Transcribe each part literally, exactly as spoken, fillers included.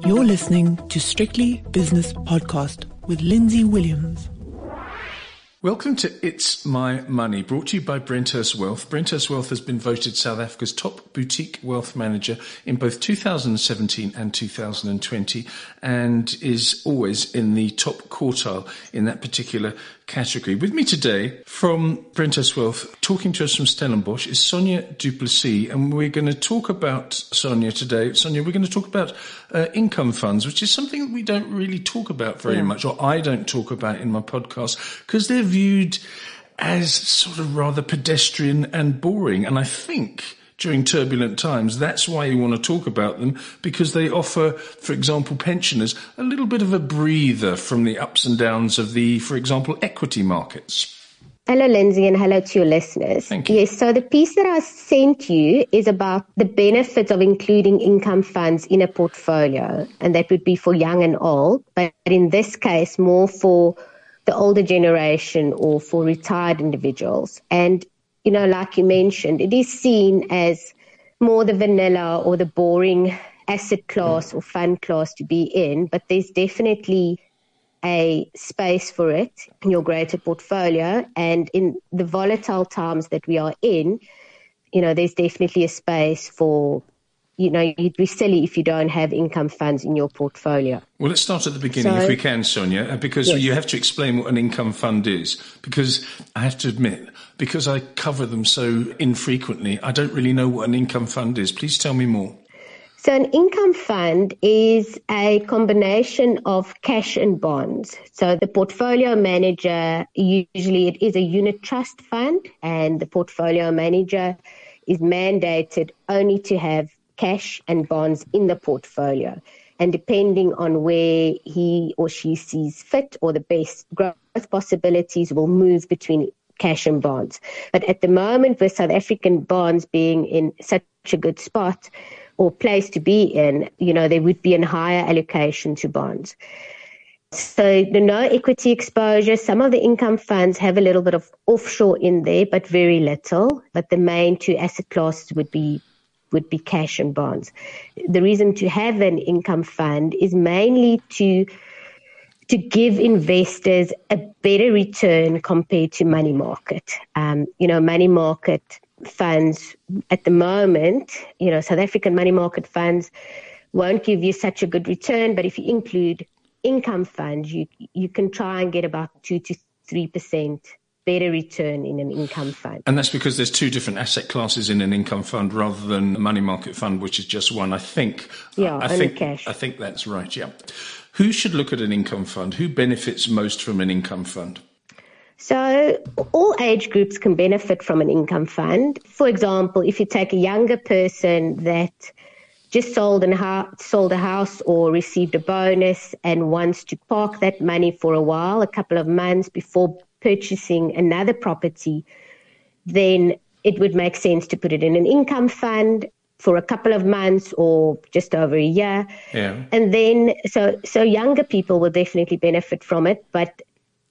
You're listening to Strictly Business Podcast with Lindsay Williams. Welcome to It's My Money, brought to you by Brenthurst Wealth. Brenthurst Wealth has been voted South Africa's top boutique wealth manager in both two thousand seventeen and two thousand twenty, and is always in the top quartile in that particular category. With me today from Brenthurst Wealth, talking to us from Stellenbosch, is Sonia du Plessis, and we're going to talk about Sonia today. Sonia, we're going to talk about uh, income funds, which is something that we don't really talk about very yeah. much, or I don't talk about in my podcast, because they're viewed as sort of rather pedestrian and boring. And I think during turbulent times, that's why you want to talk about them, because they offer, for example, pensioners a little bit of a breather from the ups and downs of the, for example, equity markets. Hello, Lindsay, and hello to your listeners. Thank you. Yes, so the piece that I sent you is about the benefits of including income funds in a portfolio, and that would be for young and old, but in this case, more for the older generation or for retired individuals. And you know, like you mentioned, it is seen as more the vanilla or the boring asset class or fund class to be in, but there's definitely a space for it in your greater portfolio. And in the volatile times that we are in, you know, there's definitely a space for, you know, you'd be silly if you don't have income funds in your portfolio. Well, let's start at the beginning, so, if we can, Sonia, because yes. you have to explain what an income fund is, because I have to admit, because I cover them so infrequently, I don't really know what an income fund is. Please tell me more. So an income fund is a combination of cash and bonds. So the portfolio manager, usually it is a unit trust fund, and the portfolio manager is mandated only to have cash and bonds in the portfolio. And depending on where he or she sees fit or the best growth possibilities, will move between cash and bonds. But at the moment, with South African bonds being in such a good spot or place to be in, you know, there would be a higher allocation to bonds. So the no equity exposure, some of the income funds have a little bit of offshore in there, but very little. But the main two asset classes would be would be cash and bonds. The reason to have an income fund is mainly to to give investors a better return compared to money market. Um, you know, money market funds at the moment, you know, South African money market funds won't give you such a good return, but if you include income funds, you you can try and get about two to three percent better return in an income fund. And that's because there's two different asset classes in an income fund rather than a money market fund, which is just one. I think. Yeah, I only think, cash. I think that's right. Yeah. Who should look at an income fund? Who benefits most from an income fund? So all age groups can benefit from an income fund. For example, if you take a younger person that just sold, an ho- sold a house or received a bonus and wants to park that money for a while, a couple of months before purchasing another property, then it would make sense to put it in an income fund for a couple of months or just over a year. Yeah. And then, so so younger people will definitely benefit from it, but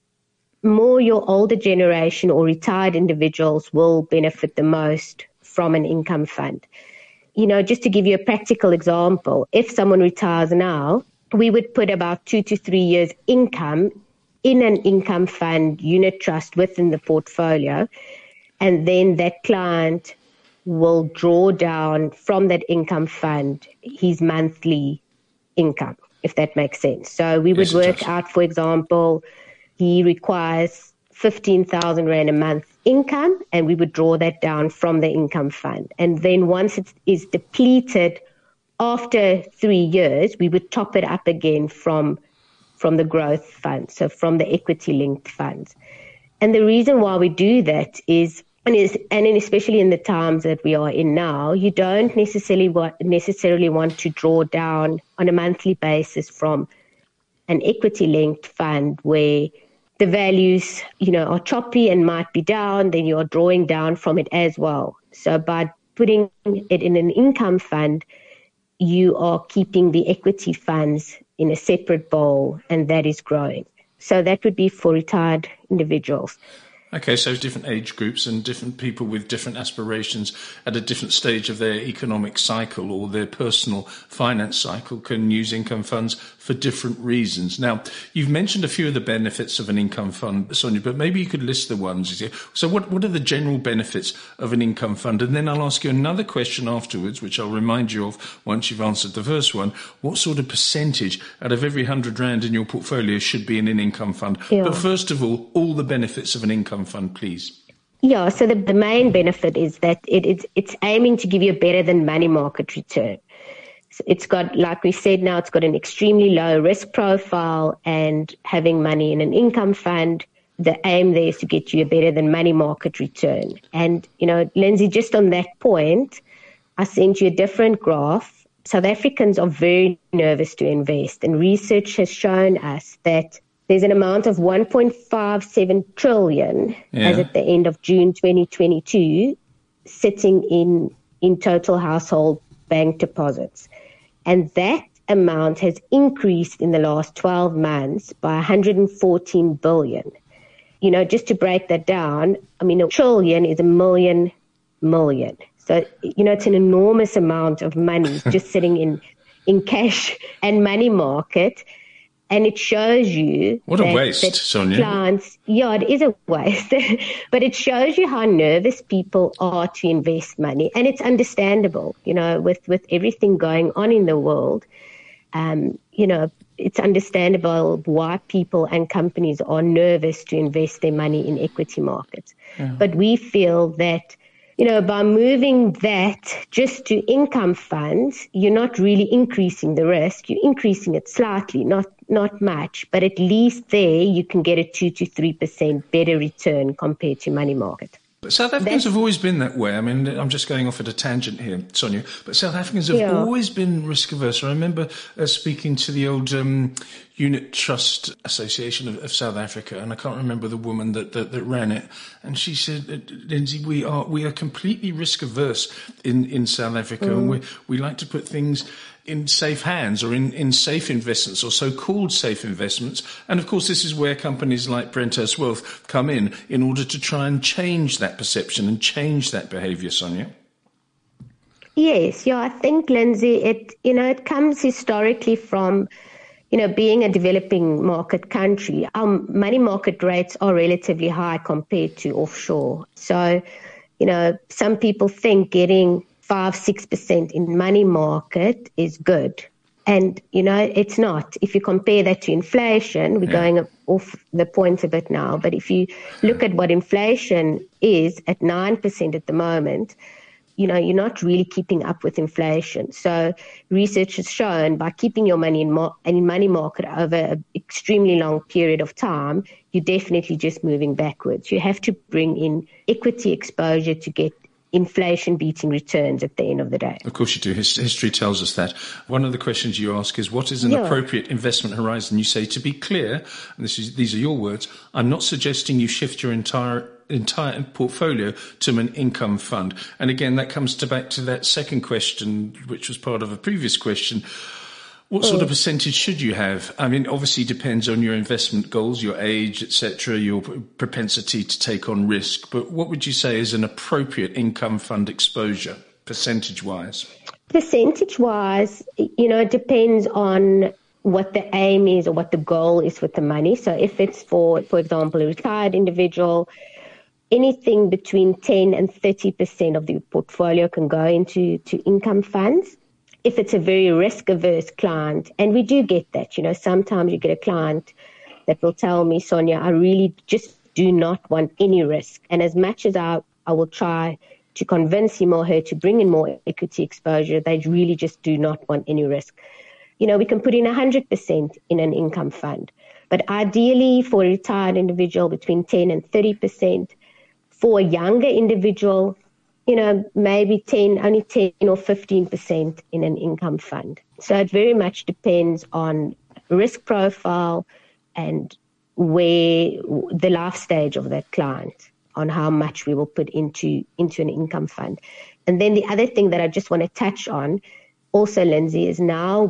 more your older generation or retired individuals will benefit the most from an income fund. You know, just to give you a practical example, if someone retires now, we would put about two to three years income in an income fund unit trust within the portfolio, and then that client will draw down from that income fund his monthly income, if that makes sense. So we would yes, work out, for example, he requires fifteen thousand rand a month income, and we would draw that down from the income fund. And then once it is depleted after three years, we would top it up again from from the growth fund, so from the equity-linked funds. And the reason why we do that is, and, is, and especially in the times that we are in now, you don't necessarily want, necessarily want to draw down on a monthly basis from an equity-linked fund where the values, you know, are choppy and might be down, then you are drawing down from it as well. So by putting it in an income fund, you are keeping the equity funds in a separate bowl, and that is growing. So that would be for retired individuals. Okay, so different age groups and different people with different aspirations at a different stage of their economic cycle or their personal finance cycle can use income funds for different reasons. Now, you've mentioned a few of the benefits of an income fund, Sonia, but maybe you could list the ones. So what, what are the general benefits of an income fund? And then I'll ask you another question afterwards, which I'll remind you of once you've answered the first one. What sort of percentage out of every hundred rand in your portfolio should be in an income fund? Yeah. But first of all, all the benefits of an income fund, please. Yeah, so the, the main benefit is that it, it's, it's aiming to give you a better than money market return. So it's got, like we said now, it's got an extremely low risk profile, and having money in an income fund, the aim there is to get you a better than money market return. And, you know, Lindsay, just on that point, I sent you a different graph. South Africans are very nervous to invest, and research has shown us that there's an amount of one point five seven trillion yeah. as at the end of June twenty twenty-two sitting in, in total household bank deposits. And that amount has increased in the last twelve months by one hundred fourteen billion. You know, just to break that down, I mean, a trillion is a million million. So, you know, it's an enormous amount of money just sitting in, in cash and money market. And it shows you what that, a waste, that Sonia. Clients, yeah, it is a waste, but it shows you how nervous people are to invest money, and it's understandable. You know, with with everything going on in the world, um, you know, it's understandable why people and companies are nervous to invest their money in equity markets. Yeah. But we feel that, you know, by moving that just to income funds, you're not really increasing the risk. You're increasing it slightly, not not much, but at least there you can get a two to three percent better return compared to money market. But South Africans That's, have always been that way. I mean, I'm just going off at a tangent here, Sonia, but South Africans have yeah. always been risk averse. I remember uh, speaking to the old um, Unit Trust Association of, of South Africa, and I can't remember the woman that, that, that ran it, and she said, Lindsay, we are we are completely risk averse in, in South Africa, mm. and we, we like to put things in safe hands or in, in safe investments or so-called safe investments. And of course, this is where companies like Brenthurst Wealth come in in order to try and change that perception and change that behaviour, Sonia. Yes, yeah, I think, Lindsay, it, you know, it comes historically from, you know, being a developing market country. Our money market rates are relatively high compared to offshore. So, you know, some people think getting five, six percent in money market is good. And, you know, it's not. If you compare that to inflation, we're yeah. going off the point a bit now, but if you look at what inflation is at nine percent at the moment, you know, you're not really keeping up with inflation. So research has shown by keeping your money in, mo- in money market over an extremely long period of time, you're definitely just moving backwards. You have to bring in equity exposure to get inflation beating returns at the end of the day. Of course you do. His, history tells us that. One of the questions you ask is, what is an yeah. appropriate investment horizon? You say, to be clear, and this is, these are your words, I'm not suggesting you shift your entire entire portfolio to an income fund. And again, that comes to back to that second question, which was part of a previous question. What sort of percentage should you have? I mean, obviously it depends on your investment goals, your age, et cetera, your propensity to take on risk. But what would you say is an appropriate income fund exposure, percentage-wise? Percentage-wise, you know, it depends on what the aim is or what the goal is with the money. So if it's for, for example, a retired individual, anything between ten and thirty percent of the portfolio can go into to income funds. If it's a very risk-averse client, and we do get that, you know, sometimes you get a client that will tell me, Sonia, I really just do not want any risk. And as much as I, I will try to convince him or her to bring in more equity exposure, they really just do not want any risk. You know, we can put in one hundred percent in an income fund, but ideally for a retired individual between ten and thirty percent. For a younger individual, you know, maybe ten, only ten or fifteen percent in an income fund. So it very much depends on risk profile and where the life stage of that client, on how much we will put into, into an income fund. And then the other thing that I just want to touch on also, Lindsay, is now with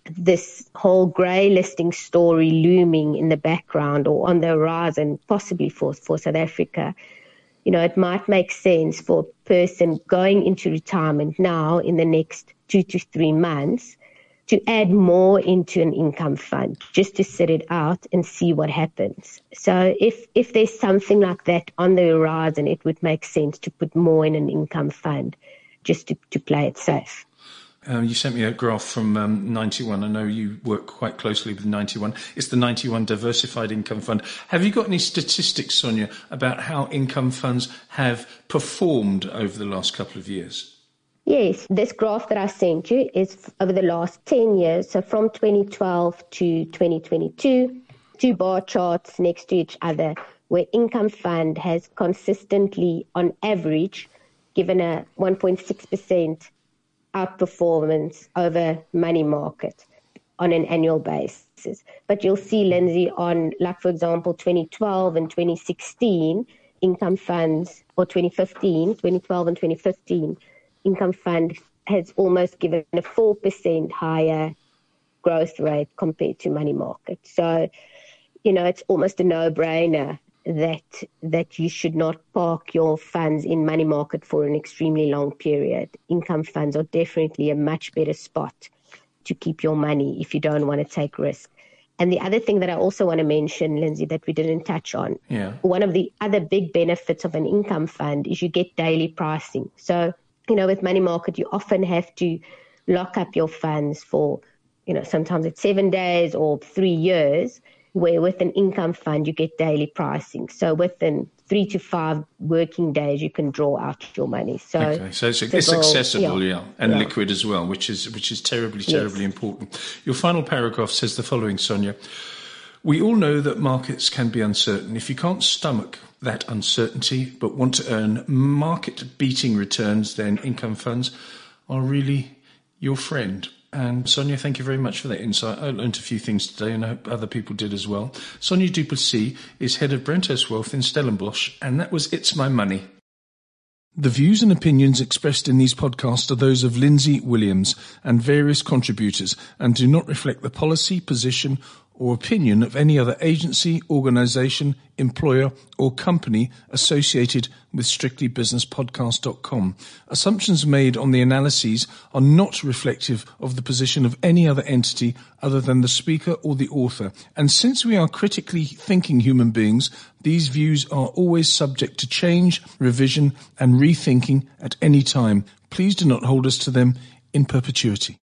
this whole grey listing story looming in the background or on the horizon, possibly for, for South Africa, you know, it might make sense for a person going into retirement now in the next two to three months to add more into an income fund, just to sit it out and see what happens. So if, if there's something like that on the horizon, it would make sense to put more in an income fund just to, to play it safe. Um, you sent me a graph from um, ninety-one. I know you work quite closely with ninety-one. It's the ninety-one Diversified Income Fund. Have you got any statistics, Sonia, about how income funds have performed over the last couple of years? Yes, this graph that I sent you is over the last ten years, so from twenty twelve to twenty twenty-two, two bar charts next to each other, where income fund has consistently, on average, given a one point six percent outperformance over money market on an annual basis. But you'll see, Lindsay, on, like, for example, twenty twelve and twenty sixteen income funds, or twenty fifteen, twenty twelve and twenty fifteen, income fund has almost given a four percent higher growth rate compared to money market. So, you know, it's almost a no-brainer that that you should not park your funds in money market for an extremely long period. Income funds are definitely a much better spot to keep your money if you don't want to take risk. And the other thing that I also want to mention, Lindsay, that we didn't touch on, yeah. one of the other big benefits of an income fund is you get daily pricing. So, you know, with money market, you often have to lock up your funds for, you know, sometimes it's seven days or three years, where with an income fund, you get daily pricing. So within three to five working days, you can draw out your money. So, okay. so it's, civil, it's accessible, yeah, yeah and yeah. liquid as well, which is which is terribly, terribly yes. important. Your final paragraph says the following, Sonia. We all know that markets can be uncertain. If you can't stomach that uncertainty but want to earn market-beating returns, then income funds are really your friend. And Sonia, thank you very much for that insight. I learned a few things today, and I hope other people did as well. Sonia du Plessis is head of Brenthurst Wealth in Stellenbosch, and that was It's My Money. The views and opinions expressed in these podcasts are those of Lindsay Williams and various contributors, and do not reflect the policy, position, or opinion of any other agency, organisation, employer or company associated with strictly business podcast dot com. Assumptions made on the analyses are not reflective of the position of any other entity other than the speaker or the author. And since we are critically thinking human beings, these views are always subject to change, revision and rethinking at any time. Please do not hold us to them in perpetuity.